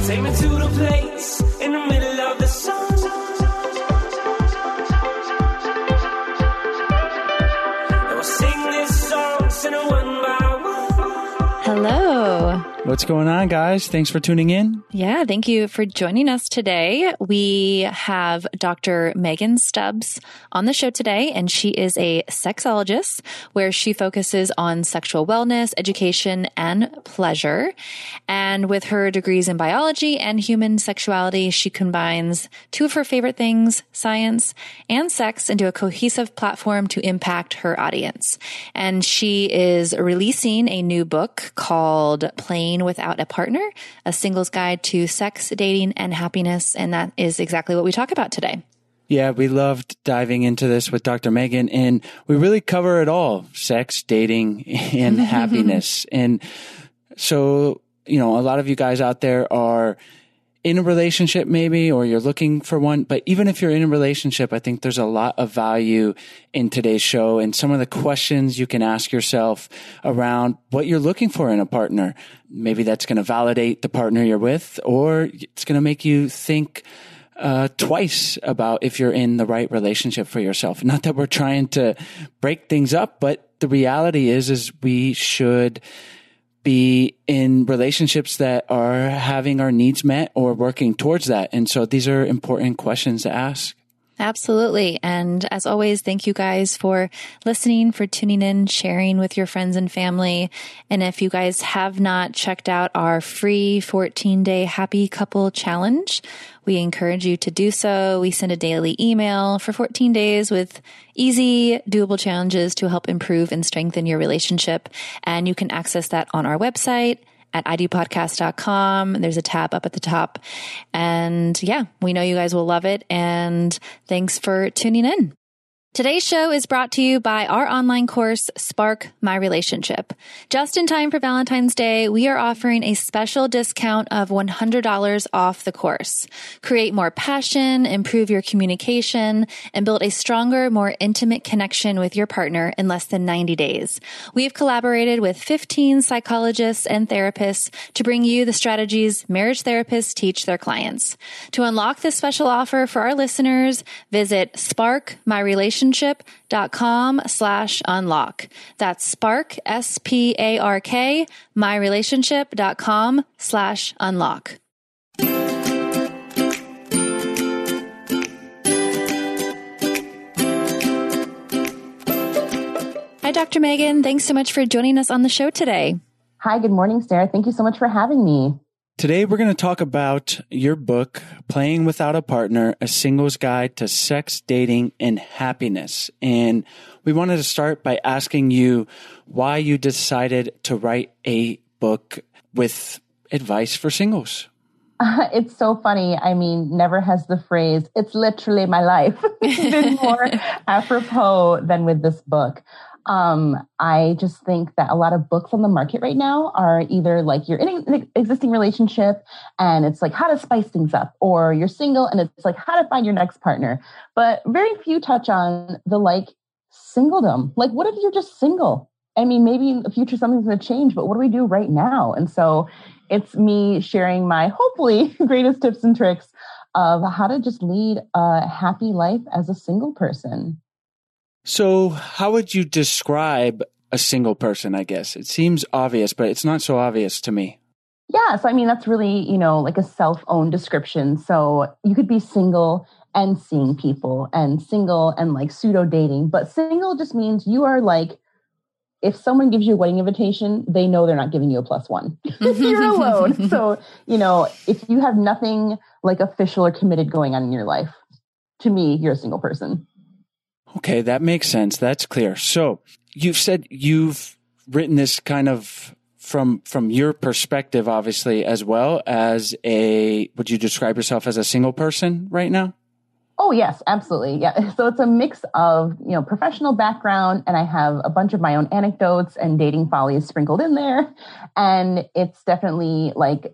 Take me to the place in the middle of the sun. And we'll sing this song, sing it one by one. Hello. What's going on, guys? Thanks for tuning in. Yeah, thank you for joining us today. We have Dr. Megan Stubbs on the show today, and she is a sexologist where she focuses on sexual wellness, education, and pleasure. And with her degrees in biology and human sexuality, she combines two of her favorite things, science and sex, into a cohesive platform to impact her audience. And she is releasing a new book called Playing Without a Partner, a singles guide to sex, dating, and happiness. And that is exactly what we talk about today. Yeah, we loved diving into this with Dr. Megan, and we really cover it all: sex, dating, and happiness. And so, a lot of you guys out there are in a relationship maybe, or you're looking for one. But even if you're in a relationship, I think there's a lot of value in today's show and some of the questions you can ask yourself around what you're looking for in a partner. Maybe that's going to validate the partner you're with, or it's going to make you think twice about if you're in the right relationship for yourself. Not that we're trying to break things up, but the reality is we should be in relationships that are having our needs met or working towards that. And so these are important questions to ask. Absolutely. And as always, thank you guys for listening, for tuning in, sharing with your friends and family. And if you guys have not checked out our free 14-day Happy Couple Challenge, we encourage you to do so. We send a daily email for 14 days with easy, doable challenges to help improve and strengthen your relationship. And you can access that on our website at idopodcast.com. There's a tab up at the top. And yeah, we know you guys will love it. And thanks for tuning in. Today's show is brought to you by our online course, Spark My Relationship. Just in time for Valentine's Day, we are offering a special discount of $100 off the course. Create more passion, improve your communication, and build a stronger, more intimate connection with your partner in less than 90 days. We've collaborated with 15 psychologists and therapists to bring you the strategies marriage therapists teach their clients. To unlock this special offer for our listeners, visit sparkmyrelationship.com/unlock. That's Spark, SPARK, myrelationship.com/unlock. Hi, Dr. Megan. Thanks so much for joining us on the show today. Hi, good morning, Sarah. Thank you so much for having me. Today, we're going to talk about your book, Playing Without a Partner, a singles guide to sex, dating, and happiness. And we wanted to start by asking you why you decided to write a book with advice for singles. It's so funny. I mean, never has the phrase, "it's literally my life," been more apropos than with this book. I just think that a lot of books on the market right now are either like you're in an existing relationship and it's like how to spice things up, or you're single and it's like how to find your next partner. But very few touch on the singledom. Like, what if you're just single? I mean, maybe in the future something's going to change, but what do we do right now? And so it's me sharing my hopefully greatest tips and tricks of how to just lead a happy life as a single person. So how would you describe a single person, I guess? It seems obvious, but it's not so obvious to me. Yeah. So, I mean, that's really, like a self-owned description. So you could be single and seeing people, and single and pseudo dating. But single just means you are if someone gives you a wedding invitation, they know they're not giving you a +1. You're alone. So, if you have nothing official or committed going on in your life, to me, you're a single person. Okay, that makes sense. That's clear. So you've said you've written this kind of from your perspective, obviously, as well as would you describe yourself as a single person right now? Oh, yes, absolutely. Yeah. So it's a mix of, professional background, and I have a bunch of my own anecdotes and dating follies sprinkled in there. And it's definitely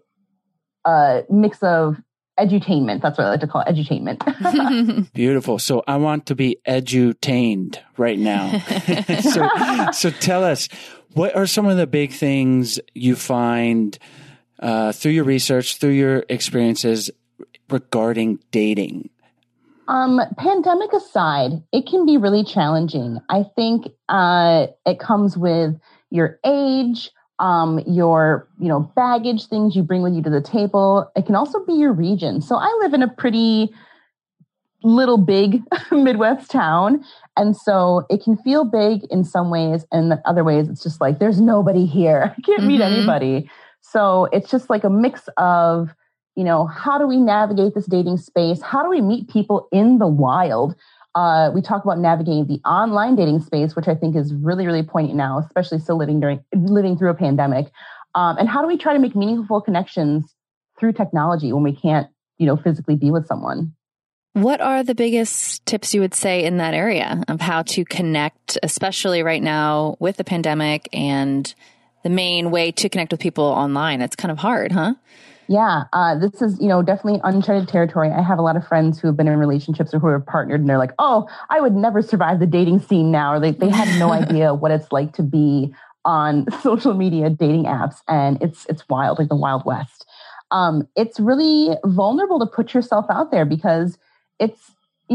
a mix of edutainment. That's what I like to call it, edutainment. Beautiful. So I want to be edutained right now. So tell us, what are some of the big things you find through your research, through your experiences regarding dating? Pandemic aside, it can be really challenging. I think it comes with your age, your baggage, things you bring with you to the table. It can also be your region. So I live in a pretty little big Midwest town. And so it can feel big in some ways. And in other ways, it's just like, there's nobody here. I can't meet anybody. So it's just like a mix of, how do we navigate this dating space? How do we meet people in the wild? We talk about navigating the online dating space, which I think is really, really poignant now, especially still living through a pandemic. And how do we try to make meaningful connections through technology when we can't, physically be with someone? What are the biggest tips you would say in that area of how to connect, especially right now with the pandemic and the main way to connect with people online? It's kind of hard, huh? Yeah, this is, definitely uncharted territory. I have a lot of friends who have been in relationships or who are partnered, and they're like, oh, I would never survive the dating scene now. Or they have no idea what it's like to be on social media dating apps. And it's wild, like the Wild West. It's really vulnerable to put yourself out there because it's,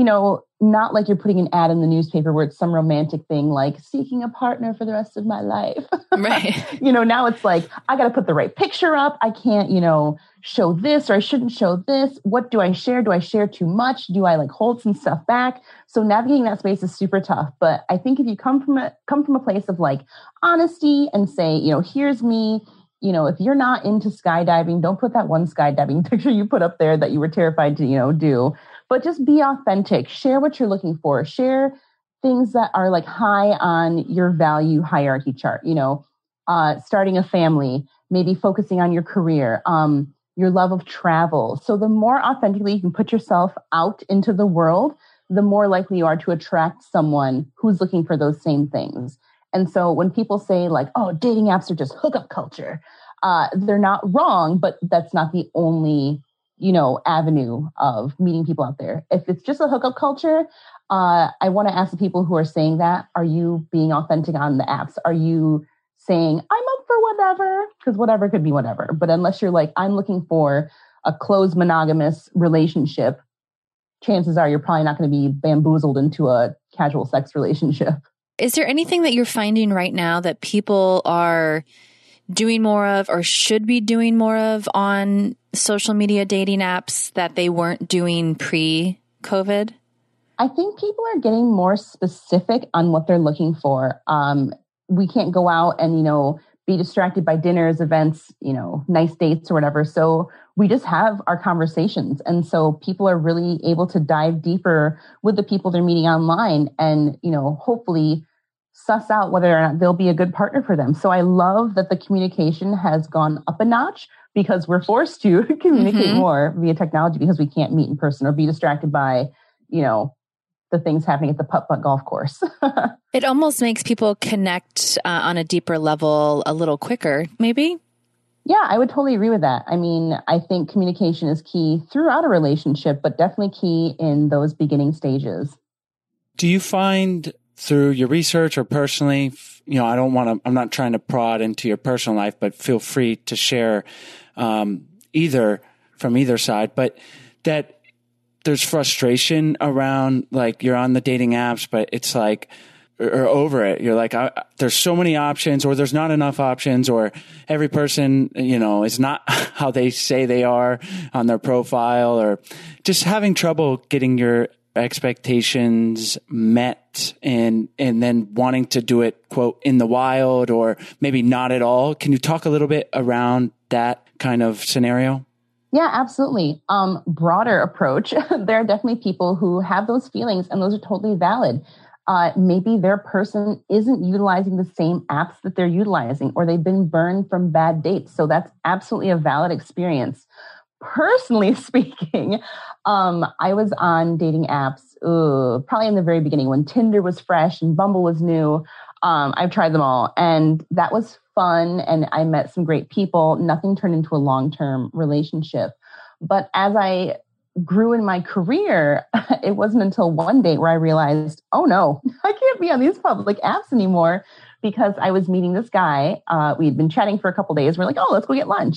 not like you're putting an ad in the newspaper where it's some romantic thing like seeking a partner for the rest of my life. Right. Now it's like, I got to put the right picture up. I can't, show this or I shouldn't show this. What do I share? Do I share too much? Do I hold some stuff back? So navigating that space is super tough. But I think if you come from a place of honesty and say, here's me, if you're not into skydiving, don't put that one skydiving picture you put up there that you were terrified to, do. But just be authentic. Share what you're looking for. Share things that are high on your value hierarchy chart. Starting a family, maybe focusing on your career, your love of travel. So the more authentically you can put yourself out into the world, the more likely you are to attract someone who's looking for those same things. And so when people say oh, dating apps are just hookup culture, they're not wrong, but that's not the only avenue of meeting people out there. If it's just a hookup culture, I want to ask the people who are saying that, are you being authentic on the apps? Are you saying, I'm up for whatever? Because whatever could be whatever. But unless you're I'm looking for a closed monogamous relationship, chances are you're probably not going to be bamboozled into a casual sex relationship. Is there anything that you're finding right now that people are doing more of or should be doing more of on social media dating apps that they weren't doing pre-COVID? I think people are getting more specific on what they're looking for. We can't go out and, be distracted by dinners, events, nice dates or whatever. So we just have our conversations. And so people are really able to dive deeper with the people they're meeting online and, hopefully suss out whether or not they'll be a good partner for them. So I love that the communication has gone up a notch because we're forced to communicate more via technology because we can't meet in person or be distracted by, the things happening at the putt-putt golf course. It almost makes people connect on a deeper level a little quicker, maybe? Yeah, I would totally agree with that. I mean, I think communication is key throughout a relationship, but definitely key in those beginning stages. Do you find through your research or personally, I'm not trying to prod into your personal life, but feel free to share either from either side, but that there's frustration around you're on the dating apps, but it's or over it. You're there's so many options or there's not enough options or every person, is not how they say they are on their profile or just having trouble getting your expectations met and then wanting to do it, quote, in the wild or maybe not at all. Can you talk a little bit around that kind of scenario? Yeah, absolutely. Broader approach. There are definitely people who have those feelings and those are totally valid. Maybe their person isn't utilizing the same apps that they're utilizing or they've been burned from bad dates. So that's absolutely a valid experience. Personally speaking, I was on dating apps probably in the very beginning when Tinder was fresh and Bumble was new. I've tried them all and that was fun and I met some great people. Nothing turned into a long-term relationship. But as I grew in my career, it wasn't until one date where I realized, oh no, I can't be on these public apps anymore because I was meeting this guy. We had been chatting for a couple of days. We're like, oh, let's go get lunch.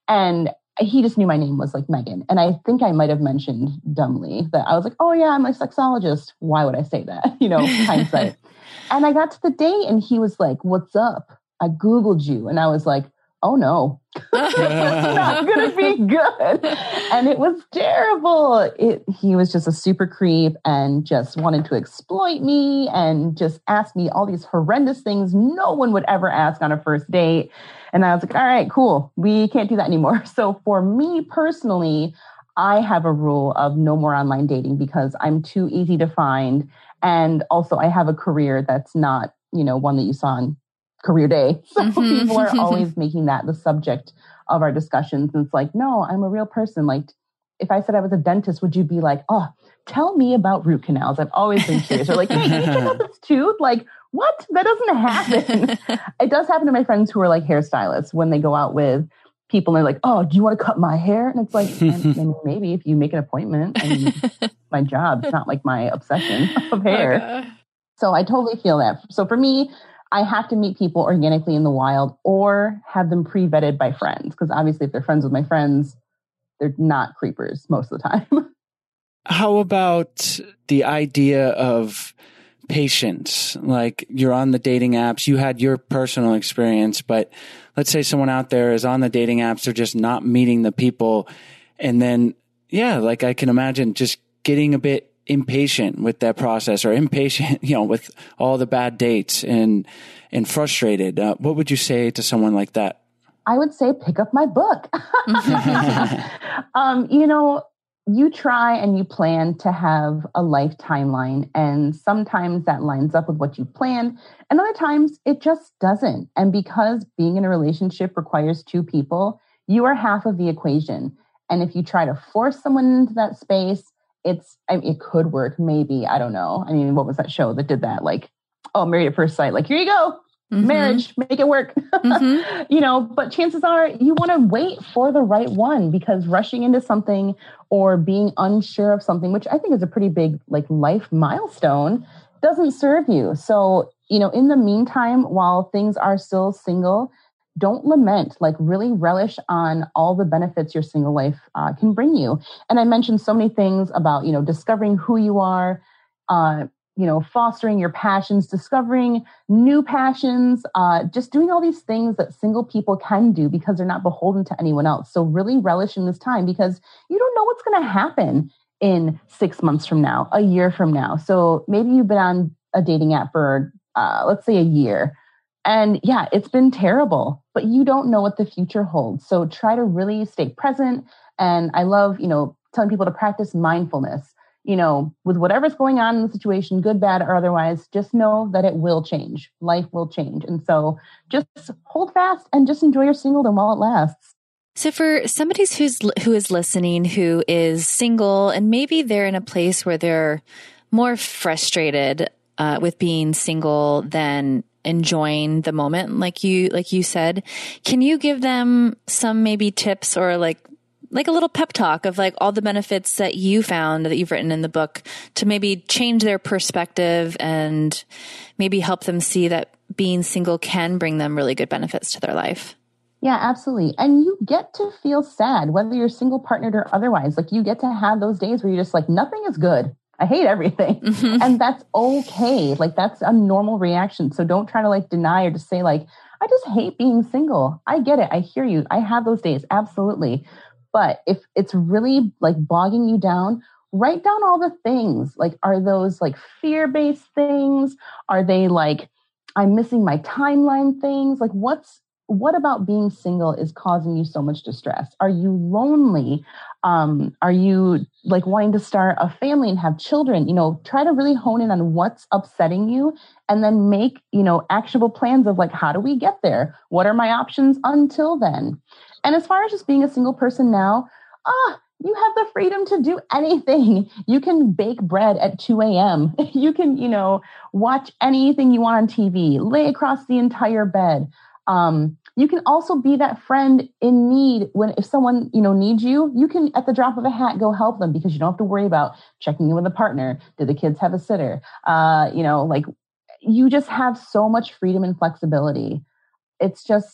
And he just knew my name was like Megan. And I think I might have mentioned dumbly that I was like, oh yeah, I'm a sexologist. Why would I say that? Hindsight. And I got to the date and he was like, what's up? I Googled you. And I was like, oh no, it's not going to be good. And it was terrible. He was just a super creep and just wanted to exploit me and just ask me all these horrendous things no one would ever ask on a first date. And I was like, all right, cool. We can't do that anymore. So for me personally, I have a rule of no more online dating because I'm too easy to find. And also I have a career that's not, one that you saw on Career Day. So people are always making that the subject of our discussions. And it's like, no, I'm a real person. Like if I said I was a dentist, would you be like, oh, tell me about root canals? I've always been curious. Or like, hey, can you check out this tooth? Like, what? That doesn't happen. It does happen to my friends who are like hairstylists when they go out with people and they're like, oh, do you want to cut my hair? And it's like, maybe if you make an appointment. I mean, my job. It's not like my obsession of hair. So I totally feel that. So for me, I have to meet people organically in the wild or have them pre-vetted by friends. Because obviously if they're friends with my friends, they're not creepers most of the time. How about the idea of patience? Like you're on the dating apps, you had your personal experience, but let's say someone out there is on the dating apps, they're just not meeting the people. And then, like I can imagine just getting a bit impatient with that process or impatient, with all the bad dates and frustrated. What would you say to someone like that? I would say pick up my book. You try and you plan to have a life timeline, and sometimes that lines up with what you planned, and other times it just doesn't. And because being in a relationship requires two people, you are half of the equation. And if you try to force someone into that space, it could work, maybe. I don't know. I mean, what was that show that did that? Like, Married at First Sight. Like, here you go. Marriage, make it work. But chances are you want to wait for the right one, because rushing into something or being unsure of something, which I think is a pretty big life milestone, doesn't serve you. So, in the meantime, while things are still single, don't lament, really relish on all the benefits your single life can bring you. And I mentioned so many things about, discovering who you are, fostering your passions, discovering new passions, just doing all these things that single people can do because they're not beholden to anyone else. So really relish in this time because you don't know what's going to happen in 6 months from now, a year from now. So maybe you've been on a dating app for, let's say, a year. And it's been terrible, but you don't know what the future holds. So try to really stay present. And I love, telling people to practice mindfulness. With whatever's going on in the situation, good, bad, or otherwise, just know that it will change. Life will change. And so just hold fast and just enjoy your singledom while it lasts. So for somebody who is listening, who is single, and maybe they're in a place where they're more frustrated with being single than enjoying the moment, like you said, can you give them some maybe tips or like a little pep talk of all the benefits that you found that you've written in the book to maybe change their perspective and maybe help them see that being single can bring them really good benefits to their life? Yeah, absolutely. And you get to feel sad, whether you're single, partnered, or otherwise. You get to have those days where you're just nothing is good. I hate everything. And that's okay. That's a normal reaction. So don't try to deny or just say I just hate being single. I get it. I hear you. I have those days. Absolutely. But if it's really bogging you down, write down all the things. Are those fear-based things? Are they I'm missing my timeline things? What about being single is causing you so much distress? Are you lonely? Are you wanting to start a family and have children? Try to really hone in on what's upsetting you and then make, actionable plans of how do we get there? What are my options until then? And as far as just being a single person now, you have the freedom to do anything. You can bake bread at 2 a.m. You can, watch anything you want on TV, lay across the entire bed. You can also be that friend in need if someone, needs you, you can at the drop of a hat go help them because you don't have to worry about checking in with a partner. Do the kids have a sitter? You just have so much freedom and flexibility. It's just,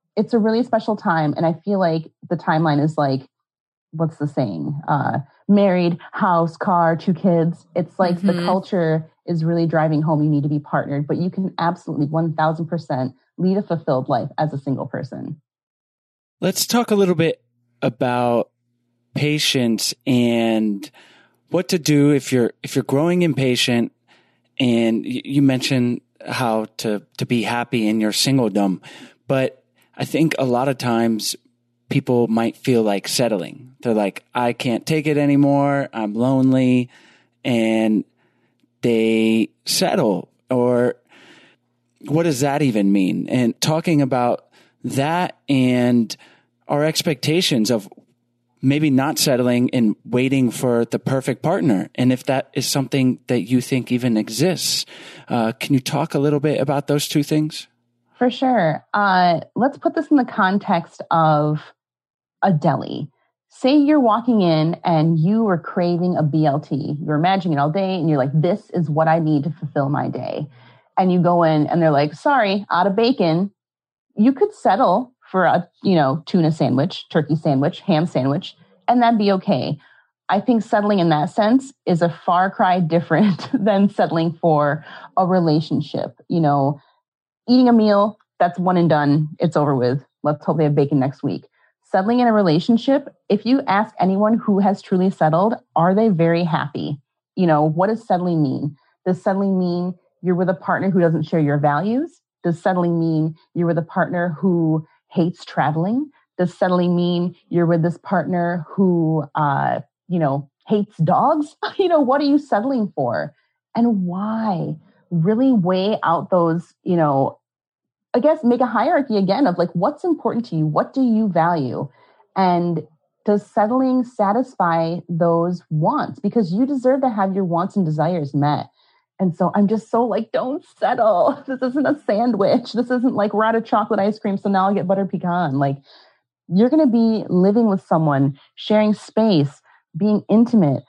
it's a really special time. And I feel like the timeline is like, what's the saying? Married, house, car, 2 kids. It's like the culture is really driving home. You need to be partnered, but you can absolutely 1000% lead a fulfilled life as a single person. Let's talk a little bit about patience and what to do if you're growing impatient. And you mentioned how to be happy in your singledom, but I think a lot of times people might feel like settling. They're like, I can't take it anymore. I'm lonely, and they settle. Or what does that even mean? And talking about that and our expectations of maybe not settling and waiting for the perfect partner. And if that is something that you think even exists, can you talk a little bit about those two things? For sure. Let's put this in the context of a deli. Say you're walking in and you are craving a BLT. You're imagining it all day and you're like, this is what I need to fulfill my day. And you go in and they're like, sorry, out of bacon. You could settle for a, tuna sandwich, turkey sandwich, ham sandwich, and that'd be okay. I think settling in that sense is a far cry different than settling for a relationship. Eating a meal, that's one and done. It's over with. Let's hope they have bacon next week. Settling in a relationship, if you ask anyone who has truly settled, are they very happy? What does settling mean? Does settling mean you're with a partner who doesn't share your values? Does settling mean you're with a partner who hates traveling? Does settling mean you're with this partner who, hates dogs? What are you settling for? And why? Really weigh out those, I guess make a hierarchy again of like, what's important to you? What do you value? And does settling satisfy those wants? Because you deserve to have your wants and desires met. And so I'm just so like, don't settle. This isn't a sandwich. This isn't like we're out of chocolate ice cream, so now I'll get butter pecan. Like, you're going to be living with someone, sharing space, being intimate,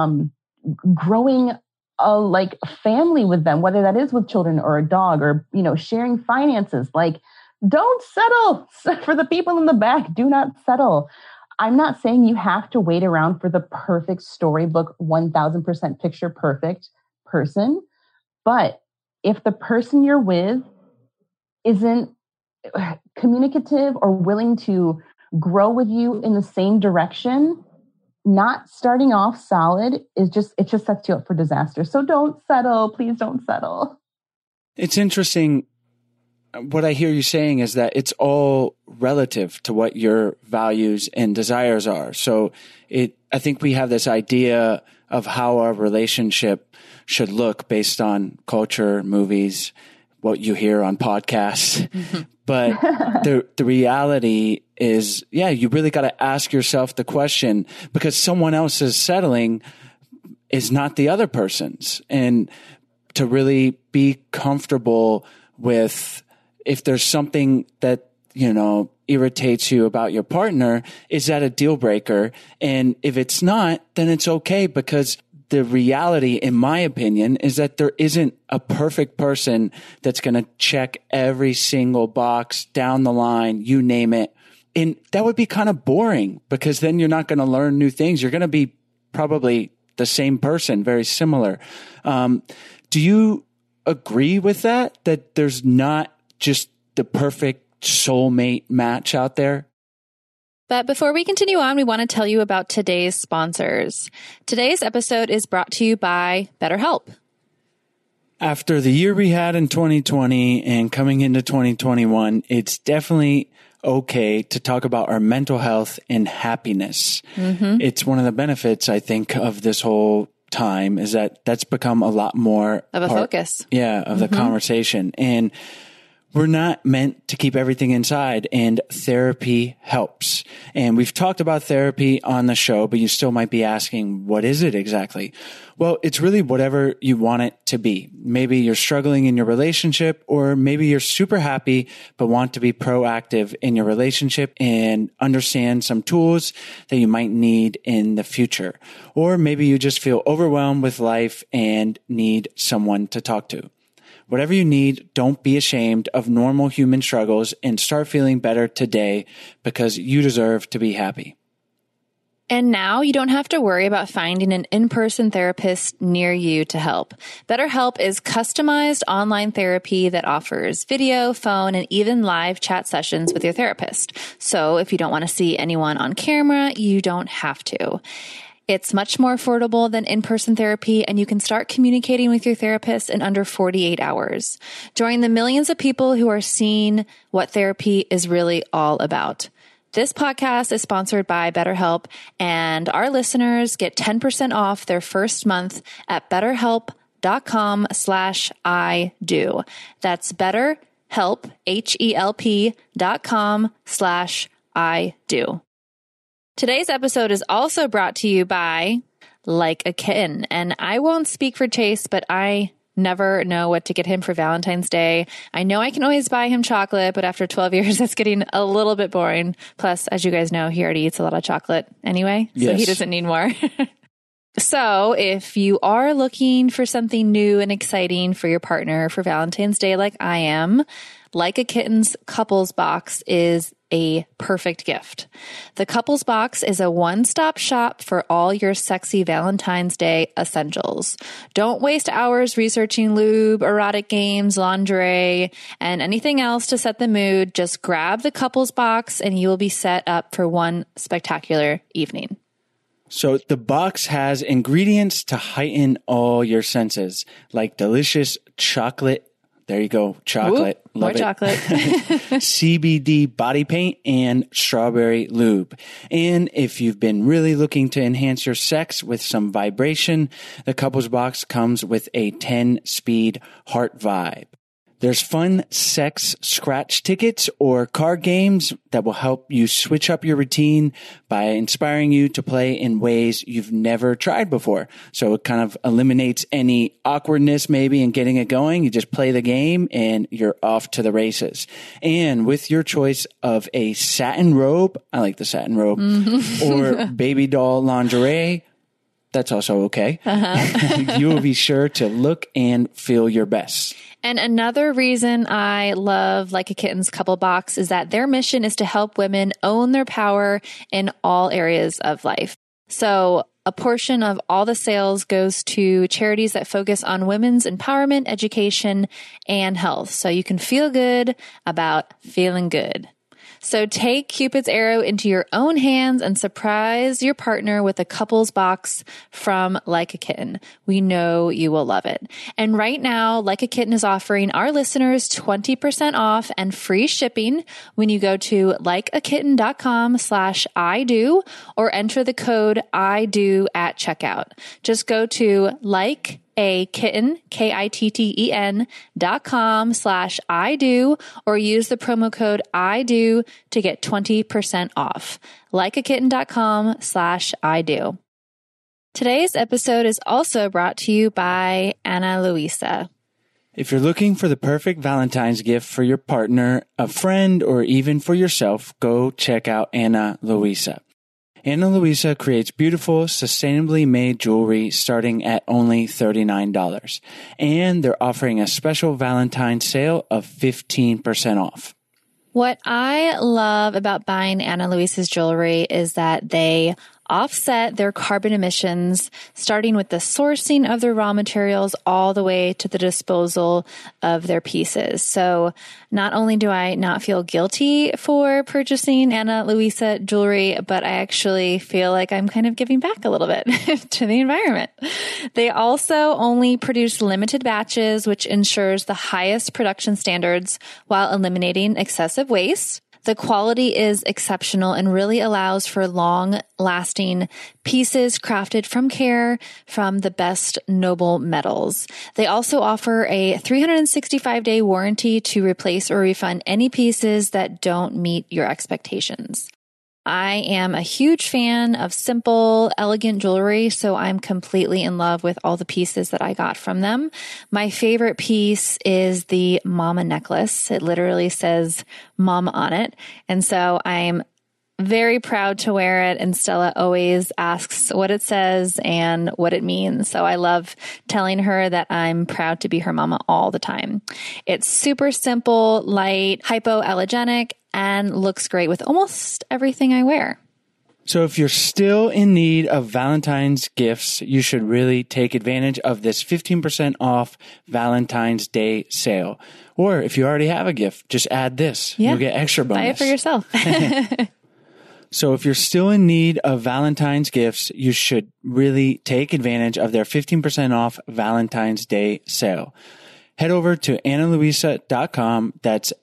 growing a family with them, whether that is with children or a dog or, sharing finances. Like, don't settle. For the people in the back, do not settle. I'm not saying you have to wait around for the perfect storybook, 1000% picture perfect person. But if the person you're with isn't communicative or willing to grow with you in the same direction, not starting off solid it just sets you up for disaster. So don't settle. Please don't settle. It's interesting. What I hear you saying is that it's all relative to what your values and desires are. So I think we have this idea of how our relationship should look based on culture, movies, what you hear on podcasts. Mm-hmm. But the reality is, you really got to ask yourself the question, because someone else's settling is not the other person's. And to really be comfortable with, if there's something that, irritates you about your partner, is that a deal breaker? And if it's not, then it's okay, because the reality, in my opinion, is that there isn't a perfect person that's going to check every single box down the line, you name it. And that would be kind of boring, because then you're not going to learn new things. You're going to be probably the same person, very similar. Do you agree with that there's not just the perfect soulmate match out there? But before we continue on, we want to tell you about today's sponsors. Today's episode is brought to you by BetterHelp. After the year we had in 2020 and coming into 2021, it's definitely okay to talk about our mental health and happiness. Mm-hmm. It's one of the benefits, I think, of this whole time, is that that's become a lot more of a focus. Yeah, of the conversation. And we're not meant to keep everything inside, and therapy helps. And we've talked about therapy on the show, but you still might be asking, what is it exactly? Well, it's really whatever you want it to be. Maybe you're struggling in your relationship, or maybe you're super happy, but want to be proactive in your relationship and understand some tools that you might need in the future. Or maybe you just feel overwhelmed with life and need someone to talk to. Whatever you need, don't be ashamed of normal human struggles and start feeling better today because you deserve to be happy. And now you don't have to worry about finding an in-person therapist near you to help. BetterHelp is customized online therapy that offers video, phone, and even live chat sessions with your therapist. So if you don't want to see anyone on camera, you don't have to. It's much more affordable than in-person therapy, and you can start communicating with your therapist in under 48 hours. Join the millions of people who are seeing what therapy is really all about. This podcast is sponsored by BetterHelp, and our listeners get 10% off their first month at betterhelp.com/ido. That's BetterHelp, HELP.com/ido. Today's episode is also brought to you by Like a Kitten, and I won't speak for Chase, but I never know what to get him for Valentine's Day. I know I can always buy him chocolate, but after 12 years, that's getting a little bit boring. Plus, as you guys know, he already eats a lot of chocolate anyway, so he doesn't need more. So if you are looking for something new and exciting for your partner for Valentine's Day like I am, Like a Kitten's Couples Box is a perfect gift. The Couples Box is a one-stop shop for all your sexy Valentine's Day essentials. Don't waste hours researching lube, erotic games, lingerie, and anything else to set the mood. Just grab the Couples Box and you will be set up for one spectacular evening. So the box has ingredients to heighten all your senses, like delicious chocolate. There you go. Chocolate. Ooh, more chocolate. CBD body paint and strawberry lube. And if you've been really looking to enhance your sex with some vibration, the Couples Box comes with a 10-speed heart vibe. There's fun sex scratch tickets or card games that will help you switch up your routine by inspiring you to play in ways you've never tried before. So it kind of eliminates any awkwardness maybe in getting it going. You just play the game and you're off to the races. And with your choice of a satin robe, I like the satin robe, or baby doll lingerie, that's also okay. You will be sure to look and feel your best. And another reason I love Like a Kitten's Couple Box is that their mission is to help women own their power in all areas of life. So a portion of all the sales goes to charities that focus on women's empowerment, education, and health. So you can feel good about feeling good. So take Cupid's arrow into your own hands and surprise your partner with a Couples Box from Like a Kitten. We know you will love it. And right now, Like a Kitten is offering our listeners 20% off and free shipping when you go to likeakitten.com/ido or enter the code IDO at checkout. Just go to likeakitten.com/ido or use the promo code IDO to get 20% off. likeakitten.com/ido. Today's episode is also brought to you by Ana Luisa. If you're looking for the perfect Valentine's gift for your partner, a friend, or even for yourself, go check out Ana Luisa. Ana Luisa creates beautiful, sustainably made jewelry starting at only $39. And they're offering a special Valentine's sale of 15% off. What I love about buying Ana Luisa's jewelry is that they offset their carbon emissions, starting with the sourcing of their raw materials all the way to the disposal of their pieces. So not only do I not feel guilty for purchasing Ana Luisa jewelry, but I actually feel like I'm kind of giving back a little bit to the environment. They also only produce limited batches, which ensures the highest production standards while eliminating excessive waste. The quality is exceptional and really allows for long-lasting pieces crafted from care from the best noble metals. They also offer a 365-day warranty to replace or refund any pieces that don't meet your expectations. I am a huge fan of simple, elegant jewelry, so I'm completely in love with all the pieces that I got from them. My favorite piece is the Mama necklace. It literally says Mama on it. And so I'm very proud to wear it, and Stella always asks what it says and what it means. So I love telling her that I'm proud to be her mama all the time. It's super simple, light, hypoallergenic, and looks great with almost everything I wear. So if you're still in need of Valentine's gifts, you should really take advantage of this 15% off Valentine's Day sale. Or if you already have a gift, just add this. Yeah. You'll get extra bonus. Buy it for yourself. So if you're still in need of Valentine's gifts, you should really take advantage of their 15% off Valentine's Day sale. Head over to analuisa.com. That's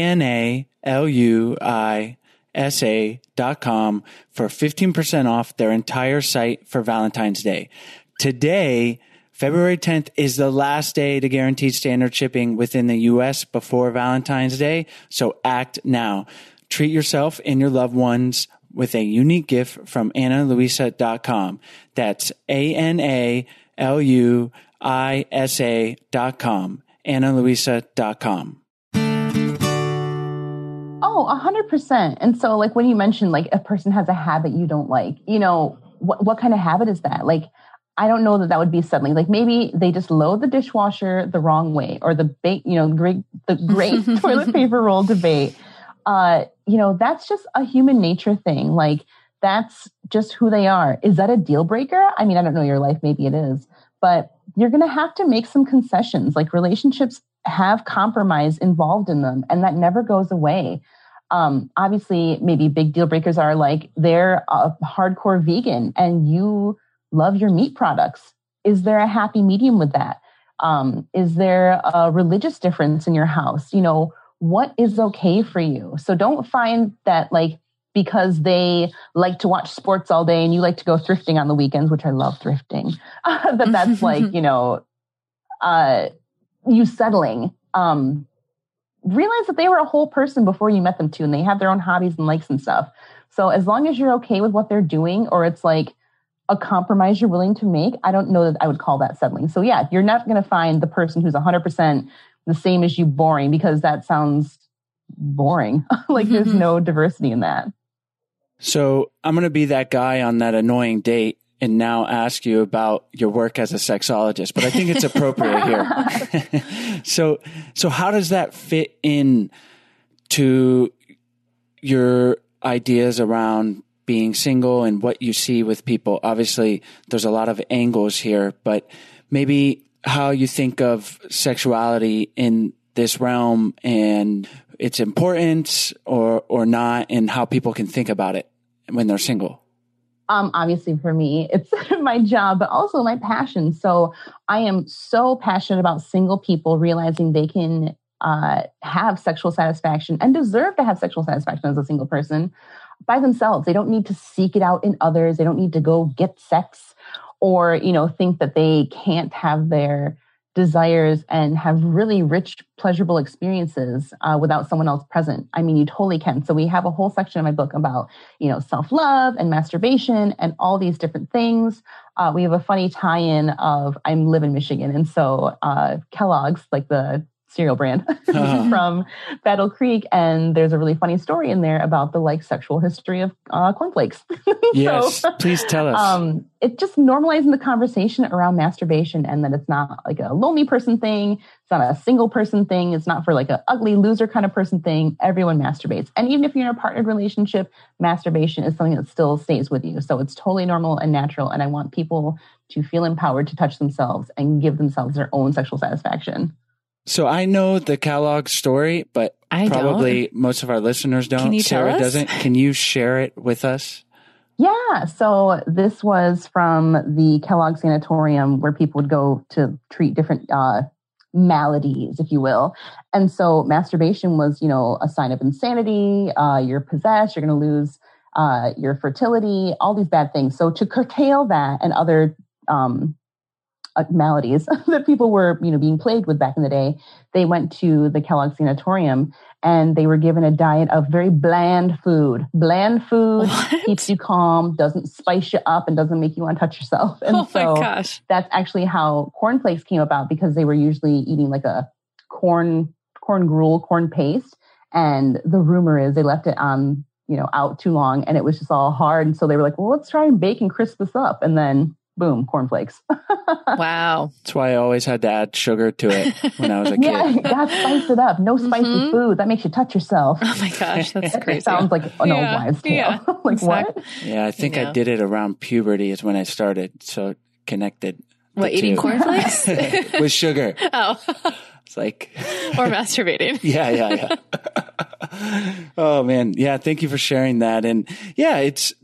ANALUISA.com for 15% off their entire site for Valentine's Day. Today, February 10th, is the last day to guaranteed standard shipping within the U.S. before Valentine's Day, so act now. Treat yourself and your loved ones with a unique gift from analuisa.com. That's ANALUISA.com. analuisa.com. Oh, 100%. And so like when you mentioned like a person has a habit you don't like, you know, what kind of habit is that? Like, I don't know that would be settling. Like maybe they just load the dishwasher the wrong way, or the great toilet paper roll debate. You know, that's just a human nature thing. Like that's just who they are. Is that a deal breaker? I mean, I don't know your life. Maybe it is, but you're going to have to make some concessions. Like relationships have compromise involved in them, and that never goes away. Obviously, maybe big deal breakers are like they're a hardcore vegan and you love your meat products. Is there a happy medium with that? Is there a religious difference in your house? You know, what is okay for you? So don't find that like because they like to watch sports all day and you like to go thrifting on the weekends, which I love thrifting, that's like, you know, you settling. Realize that they were a whole person before you met them too, and they have their own hobbies and likes and stuff. So as long as you're okay with what they're doing, or it's like a compromise you're willing to make, I don't know that I would call that settling. So yeah, you're not going to find the person who's 100% the same as you boring, because that sounds boring. Like there's no diversity in that. So I'm going to be that guy on that annoying date and now ask you about your work as a sexologist, but I think it's appropriate here. So how does that fit in to your ideas around being single and what you see with people? Obviously, there's a lot of angles here, but maybe how you think of sexuality in this realm and its importance or not, and how people can think about it when they're single. Obviously for me, it's my job, but also my passion. So I am so passionate about single people realizing they can have sexual satisfaction and deserve to have sexual satisfaction as a single person by themselves. They don't need to seek it out in others. They don't need to go get sex or, you know, think that they can't have their desires and have really rich, pleasurable experiences without someone else present. I mean, you totally can. So we have a whole section in my book about, you know, self-love and masturbation and all these different things. We have a funny tie-in of I live in Michigan. And so Kellogg's, like the cereal brand from Battle Creek. And there's a really funny story in there about the like sexual history of cornflakes. Yes, so, please tell us. It's just normalizing the conversation around masturbation, and that it's not like a lonely person thing. It's not a single person thing. It's not for like an ugly loser kind of person thing. Everyone masturbates. And even if you're in a partnered relationship, masturbation is something that still stays with you. So it's totally normal and natural. And I want people to feel empowered to touch themselves and give themselves their own sexual satisfaction. So I know the Kellogg story, but probably most of our listeners don't. Can you Sarah tell us? doesn't. Can you share it with us? Yeah. So this was from the Kellogg Sanatorium, where people would go to treat different maladies, if you will. And so masturbation was, you know, a sign of insanity. You're possessed. You're going to lose your fertility, all these bad things. So to curtail that and other maladies that people were, you know, being plagued with back in the day, they went to the Kellogg Sanatorium and they were given a diet of very bland food. Bland food keeps you calm, doesn't spice you up, and doesn't make you want to touch yourself. And my gosh. That's actually how cornflakes came about, because they were usually eating like a corn gruel, corn paste. And the rumor is they left it on out too long, and it was just all hard. And so they were like, well, let's try and bake and crisp this up. And then boom, cornflakes. Wow. That's why I always had to add sugar to it when I was a kid. Yeah, you got to spice it up. No spicy food. That makes you touch yourself. Oh my gosh, that's crazy. It sounds like an old wives' tale. Yeah, like exactly. what? Yeah, I think I did it around puberty is when I started. So connected. What, eating cornflakes? With sugar. Oh. It's like. Or masturbating. Yeah. Oh man. Yeah. Thank you for sharing that. And yeah, it's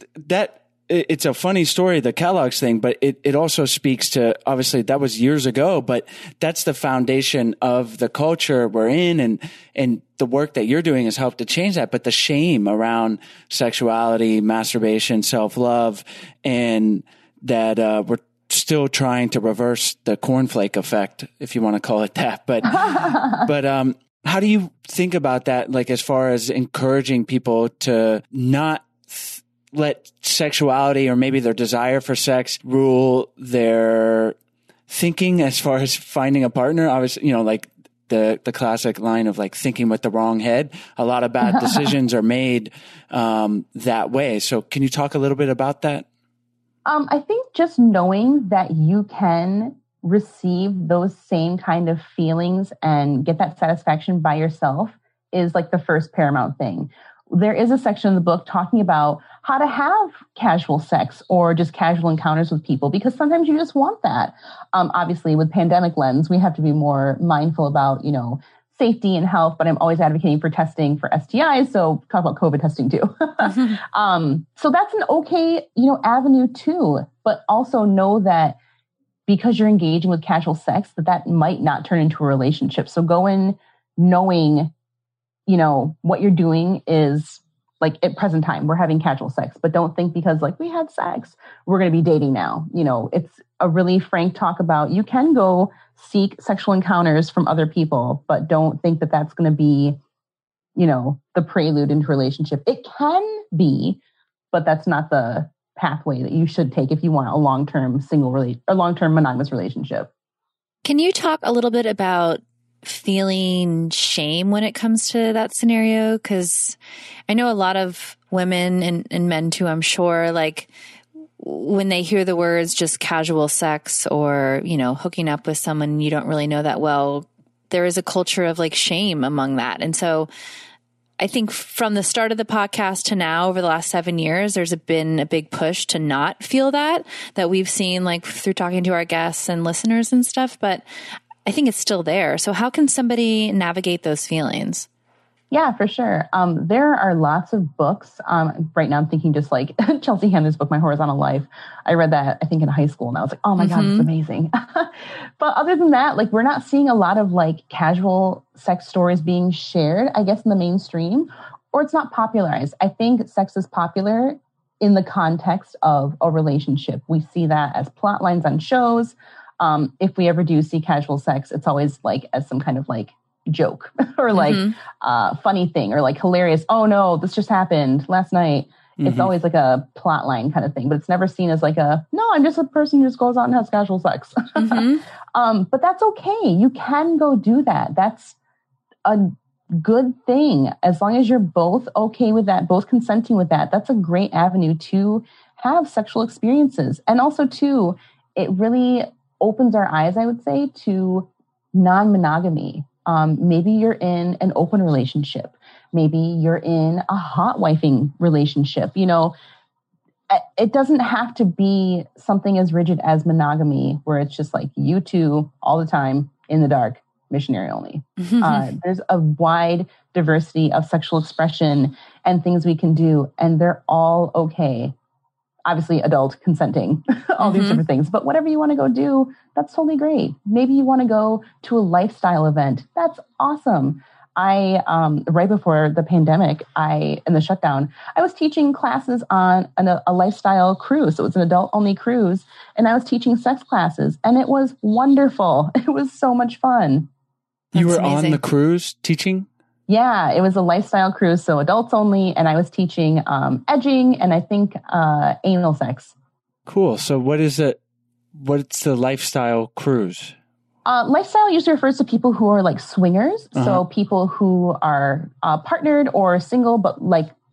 a funny story, the Kellogg's thing, but it also speaks to, obviously that was years ago, but that's the foundation of the culture we're in, and the work that you're doing has helped to change that. But the shame around sexuality, masturbation, self-love, and that, we're still trying to reverse the cornflake effect, if you want to call it that. But, how do you think about that? Like, as far as encouraging people to not let sexuality or maybe their desire for sex rule their thinking as far as finding a partner. Obviously, like the classic line of like thinking with the wrong head. A lot of bad decisions are made that way. So can you talk a little bit about that? I think just knowing that you can receive those same kind of feelings and get that satisfaction by yourself is like the first paramount thing. There is a section in the book talking about how to have casual sex or just casual encounters with people, because sometimes you just want that. Obviously, with pandemic lens, we have to be more mindful about, safety and health, but I'm always advocating for testing for STIs. So talk about COVID testing too. So that's an okay, avenue too, but also know that because you're engaging with casual sex, that might not turn into a relationship. So go in knowing what you're doing is like at present time, we're having casual sex, but don't think because like we had sex, we're going to be dating now. It's a really frank talk about you can go seek sexual encounters from other people, but don't think that that's going to be, the prelude into a relationship. It can be, but that's not the pathway that you should take if you want a long-term long-term monogamous relationship. Can you talk a little bit about feeling shame when it comes to that scenario? Because I know a lot of women and men too, I'm sure, like when they hear the words just casual sex or, hooking up with someone you don't really know that well, there is a culture of like shame among that. And so I think from the start of the podcast to now, over the last 7 years, there's been a big push to not feel that we've seen like through talking to our guests and listeners and stuff. But I think it's still there. So how can somebody navigate those feelings? Yeah, for sure. There are lots of books. Right now I'm thinking just like Chelsea Handler's book, My Horizontal Life. I read that, I think, in high school, and I was like, oh my God, it's amazing. But other than that, like we're not seeing a lot of like casual sex stories being shared, I guess, in the mainstream, or it's not popularized. I think sex is popular in the context of a relationship. We see that as plot lines on shows. If we ever do see casual sex, it's always like as some kind of like joke or like funny thing or like hilarious. Oh no, this just happened last night. It's always like a plot line kind of thing, but it's never seen as like I'm just a person who just goes out and has casual sex. But that's okay. You can go do that. That's a good thing. As long as you're both okay with that, both consenting with that, that's a great avenue to have sexual experiences. And also too, it really opens our eyes, I would say, to non-monogamy. Maybe you're in an open relationship. Maybe you're in a hot wifing relationship. It doesn't have to be something as rigid as monogamy, where it's just like you two all the time in the dark, missionary only. There's a wide diversity of sexual expression and things we can do, and they're all okay. Obviously, adult consenting, all these different things. But whatever you want to go do, that's totally great. Maybe you want to go to a lifestyle event. That's awesome. I, right before the pandemic, in the shutdown, I was teaching classes on a lifestyle cruise. So it was an adult-only cruise. And I was teaching sex classes. And it was wonderful. It was so much fun. You were amazing. On the cruise teaching? Yeah, it was a lifestyle cruise, so adults only, and I was teaching edging and I think anal sex. Cool. So what's the lifestyle cruise? Lifestyle usually refers to people who are like swingers, so people who are partnered or single, but like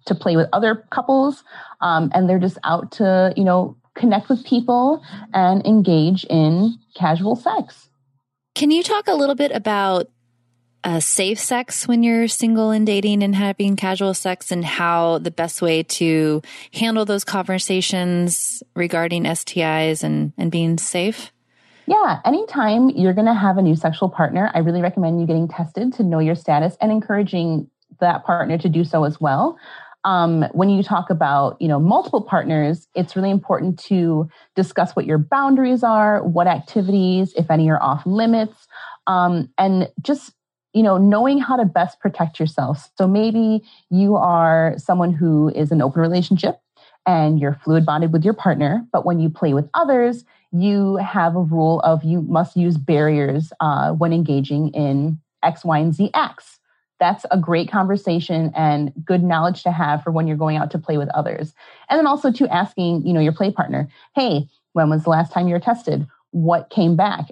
to play with other couples. And they're just out to, connect with people and engage in casual sex. Can you talk a little bit about safe sex when you're single and dating and having casual sex, and how the best way to handle those conversations regarding STIs and being safe? Yeah, anytime you're going to have a new sexual partner, I really recommend you getting tested to know your status and encouraging that partner to do so as well. When you talk about, multiple partners, it's really important to discuss what your boundaries are, what activities, if any, are off limits, and just, knowing how to best protect yourself. So maybe you are someone who is in an open relationship and you're fluid bonded with your partner, but when you play with others, you have a rule of you must use barriers when engaging in X, Y, and Z acts. That's a great conversation and good knowledge to have for when you're going out to play with others. And then also to asking, your play partner, hey, when was the last time you were tested? What came back?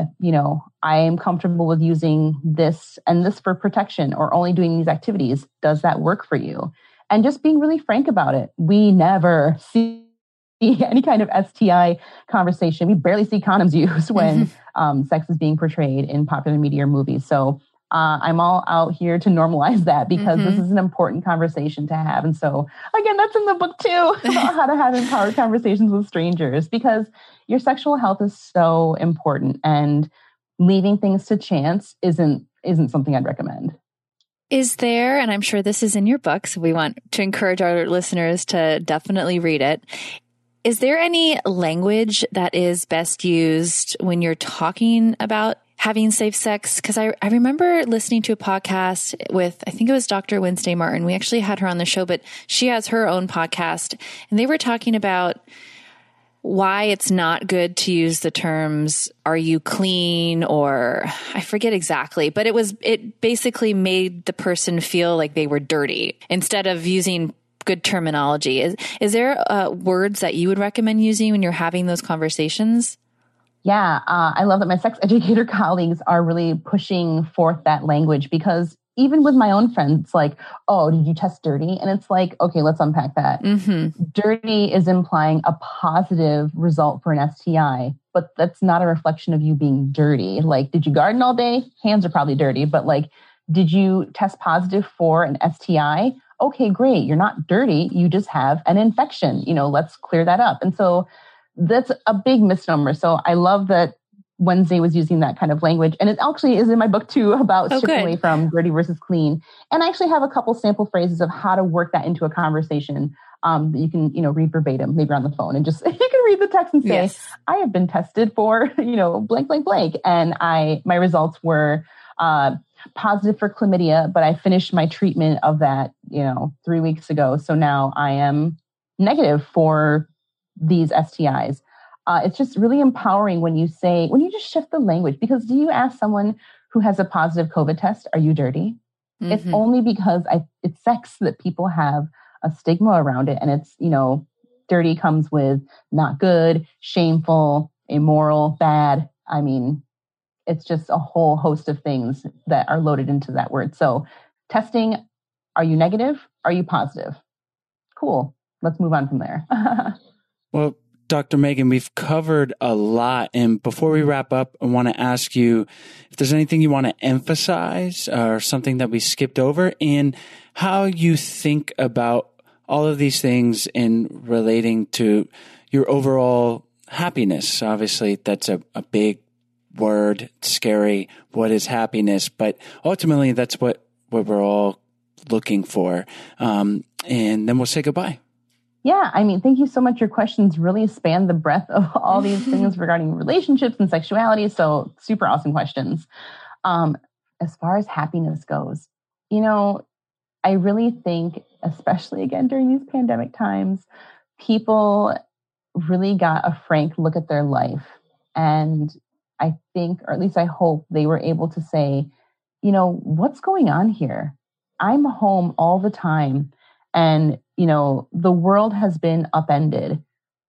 I am comfortable with using this and this for protection or only doing these activities. Does that work for you? And just being really frank about it. We never see any kind of STI conversation. We barely see condoms used when sex is being portrayed in popular media or movies. So I'm all out here to normalize that because this is an important conversation to have. And so, again, that's in the book too, about how to have empowered conversations with strangers, because your sexual health is so important, and leaving things to chance isn't something I'd recommend. Is there, and I'm sure this is in your book, so we want to encourage our listeners to definitely read it. Is there any language that is best used when you're talking about having safe sex? Because I remember listening to a podcast with, I think it was Dr. Wednesday Martin. We actually had her on the show, but she has her own podcast, and they were talking about why it's not good to use the terms, are you clean? Or I forget exactly, but it basically made the person feel like they were dirty instead of using good terminology. Is there words that you would recommend using when you're having those conversations? Yeah, I love that my sex educator colleagues are really pushing forth that language, because even with my own friends, it's like, oh, did you test dirty? And it's like, okay, let's unpack that. Dirty is implying a positive result for an STI, but that's not a reflection of you being dirty. Like, did you garden all day? Hands are probably dirty, but like, did you test positive for an STI? Okay, great. You're not dirty. You just have an infection. Let's clear that up. And so that's a big misnomer. So I love that Wednesday was using that kind of language. And it actually is in my book too, about stripping away from dirty versus clean. And I actually have a couple sample phrases of how to work that into a conversation that you can, read verbatim, maybe on the phone, and just, you can read the text and say, yes, I have been tested for, blank, blank, blank. And my results were positive for chlamydia, but I finished my treatment of that, 3 weeks ago. So now I am negative for these STIs. It's just really empowering when you just shift the language, because do you ask someone who has a positive COVID test, are you dirty? It's only because it's sex that people have a stigma around it. And it's, dirty comes with not good, shameful, immoral, bad. I mean, it's just a whole host of things that are loaded into that word. So testing, are you negative? Are you positive? Cool. Let's move on from there. Well, Dr. Megan, we've covered a lot. And before we wrap up, I want to ask you if there's anything you want to emphasize or something that we skipped over, and how you think about all of these things in relating to your overall happiness. Obviously, that's a big word, scary. What is happiness? But ultimately, that's what we're all looking for. And then we'll say goodbye. Yeah, thank you so much. Your questions really span the breadth of all these things regarding relationships and sexuality. So super awesome questions. As far as happiness goes, I really think, especially again during these pandemic times, people really got a frank look at their life. And I think, or at least I hope, they were able to say, what's going on here? I'm home all the time. And, the world has been upended.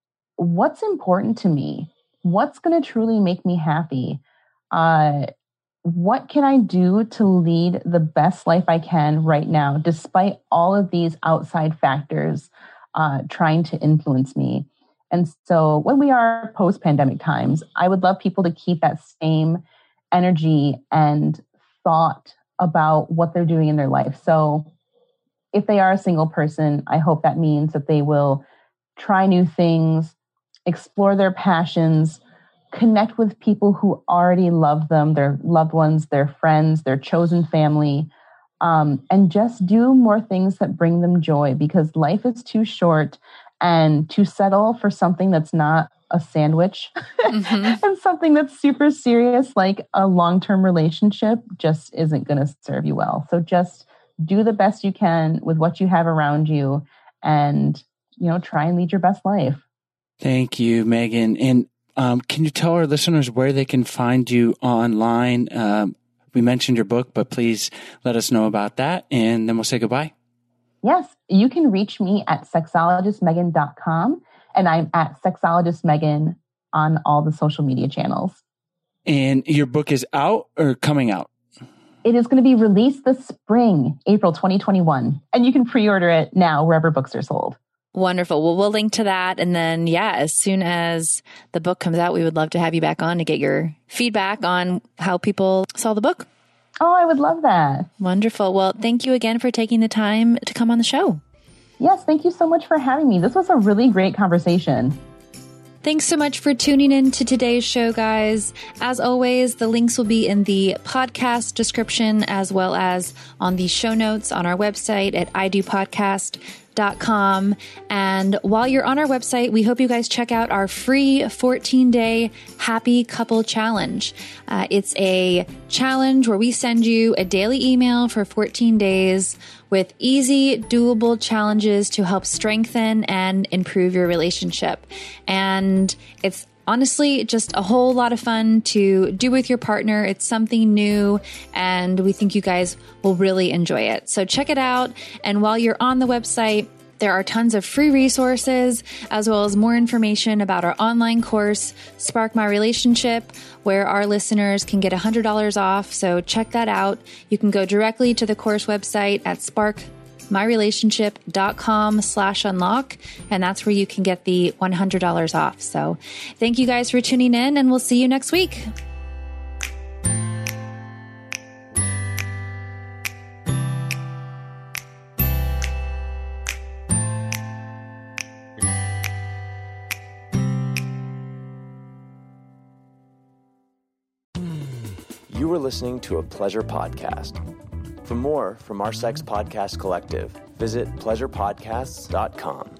What's important to me? What's going to truly make me happy? what can I do to lead the best life I can right now, despite all of these outside factors trying to influence me? And so when we are post-pandemic times, I would love people to keep that same energy and thought about what they're doing in their life. So if they are a single person, I hope that means that they will try new things, explore their passions, connect with people who already love them, their loved ones, their friends, their chosen family, and just do more things that bring them joy, because life is too short, and to settle for something that's not a sandwich and something that's super serious, like a long-term relationship, just isn't going to serve you well. So just do the best you can with what you have around you, and, try and lead your best life. Thank you, Megan. And can you tell our listeners where they can find you online? We mentioned your book, but please let us know about that, and then we'll say goodbye. Yes, you can reach me at sexologistmegan.com, and I'm at sexologistmegan on all the social media channels. And your book is out or coming out? It is going to be released this spring, April 2021, and you can pre-order it now wherever books are sold. Wonderful. Well, we'll link to that. And then, as soon as the book comes out, we would love to have you back on to get your feedback on how people saw the book. Oh, I would love that. Wonderful. Well, thank you again for taking the time to come on the show. Yes, thank you so much for having me. This was a really great conversation. Thanks so much for tuning in to today's show, guys. As always, the links will be in the podcast description as well as on the show notes on our website at idopodcast.com. And while you're on our website, we hope you guys check out our free 14-day Happy Couple Challenge. It's a challenge where we send you a daily email for 14 days with easy, doable challenges to help strengthen and improve your relationship. And it's honestly just a whole lot of fun to do with your partner. It's something new, and we think you guys will really enjoy it. So check it out. And while you're on the website, there are tons of free resources, as well as more information about our online course, Spark My Relationship, where our listeners can get $100 off. So check that out. You can go directly to the course website at sparkmyrelationship.com/unlock. And that's where you can get the $100 off. So thank you guys for tuning in, and we'll see you next week. You were listening to a Pleasure Podcast. For more from our Sex Podcast Collective, visit pleasurepodcasts.com.